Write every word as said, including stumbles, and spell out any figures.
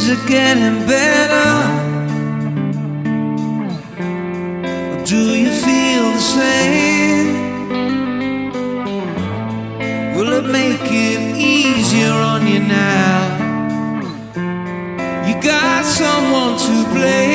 things are getting better? Or do you feel the same? Will it make it easier on you now? You got someone to blame.